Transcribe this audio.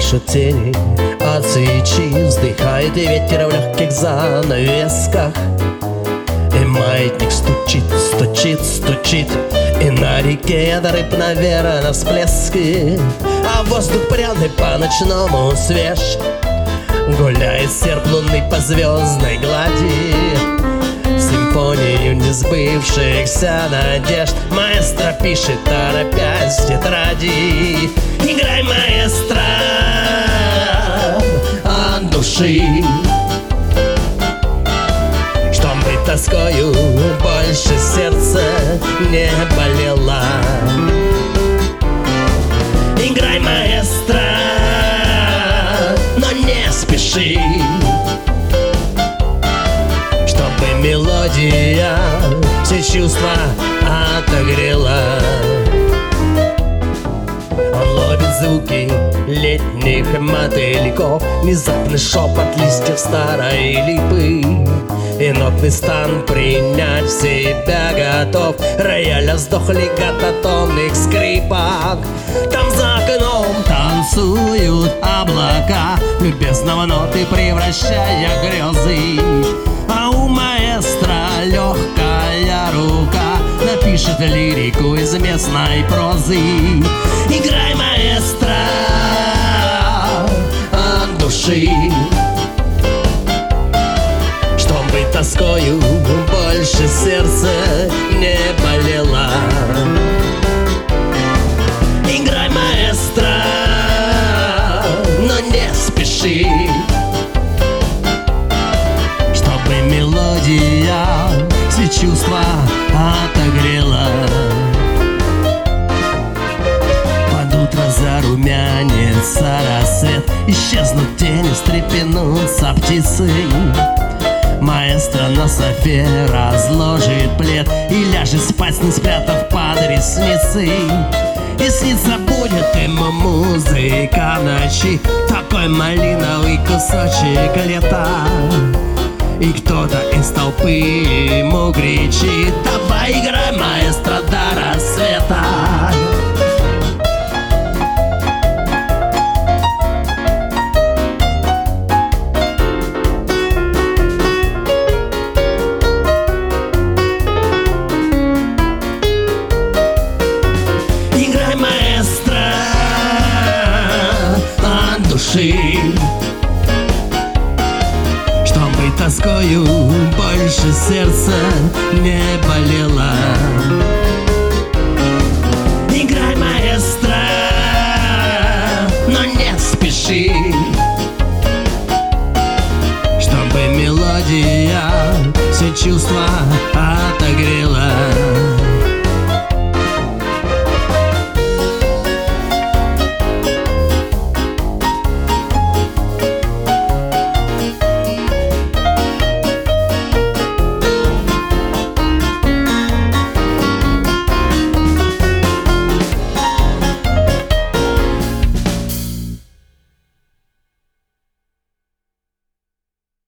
пляшут тени от свечи, вздыхает и ветер в легких занавесках. И маятник стучит, стучит, стучит, и на реке яд рыб, наверное, всплески. А воздух пряный по-ночному свеж, гуляет серп лунный по звездной глади. Симфонию несбывшихся надежд маэстро пишет, торопясь в тетради. Играй, маэстро, от души, чтобы тоскою больше сердце не болело. Играй, маэстро, но не спеши, чтобы мелодия все чувства отогрела. Он ловит звуки летних мотыльков, внезапный шепот листьев старой липы. И нотный стан принять в себя готов, рояля вздох легатотонных скрипок. Там за окном танцуют облака, любезного ноты превращая грезы. А у маэстро легкая рука напишет лирику из местной прозы. Играй, маэстро, от души, чтобы тоскою больше сердце не болело. Играй, маэстро, но не спеши, чтобы мелодия все чувства отогрела. Под утро зарумянится рассвет, исчезнут тени, встрепенутся птицы. Маэстро на софе разложит плед и ляжет спать, не спрятав под ресницы. И снится будет ему музыка ночи, такой малиновый кусочек лета. И кто-то из толпы ему кричит: давай играй, маэстро, до рассвета. Играй, маэстро, от души, чтобы тоскою больше сердце не болело. Играй, маэстро, но не спеши, чтобы мелодия все чувства